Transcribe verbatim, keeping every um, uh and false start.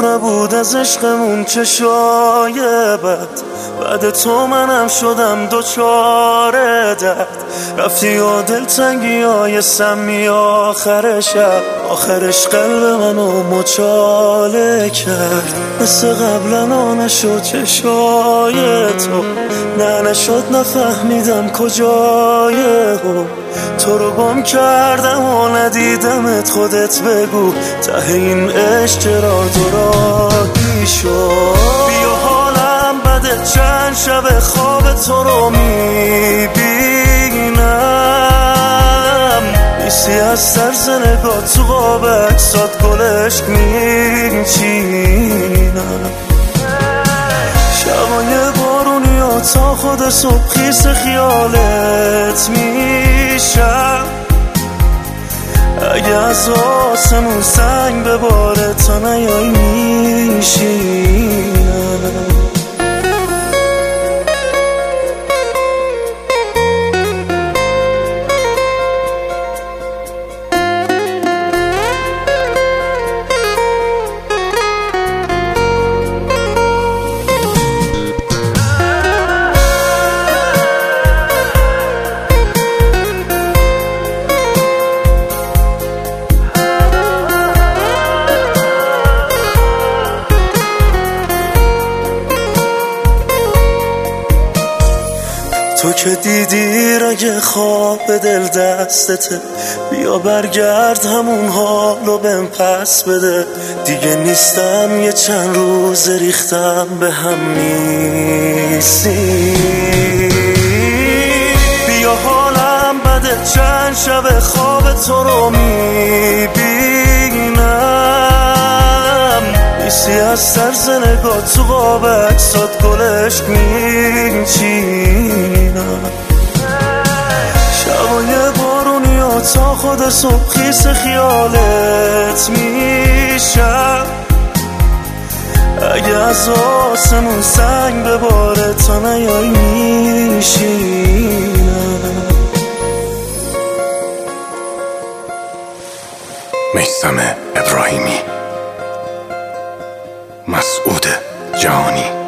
نبود از عشقمون چه شاید بعد تو منم شدم دوچاره درد. رفتی و دلتنگی های سمی آخر شب، آخرش قلب منو مچاله کرد. مثل قبلا نشد چشای تو، نه نشد نفهمیدم کجای او. تو رو گم کردم و ندیدمت، خودت بگو ته این عشق چرا دورانی شد. بیا حالم بده، چند شب خواب تو رو میبینم، بیسی از سرز نگاه تو قاب اکسات گلشک میچینم. شبای بارونی و تا خود صبح خیس خیالت میشم. اگه از آسمون سنگ بباره تا نیای میشینم. تو که دیدی رگ خواب دل دستته، بیا برگرد همون حالو بهم پس بده. دیگه نیستم یه چند روز ریختم به هم نیستی. بیا حالم بده، چند شب خواب تو رو میبینم، بیسی از سرز نگاه تو قاب اکسات گلشک میچینم. شبای بارونی و تا خود صبح خیس خیالت میشم. اگه از آسمون سنگ بباره تا نیای میشینم. میثم ابراهیمی، مسعود جهانی.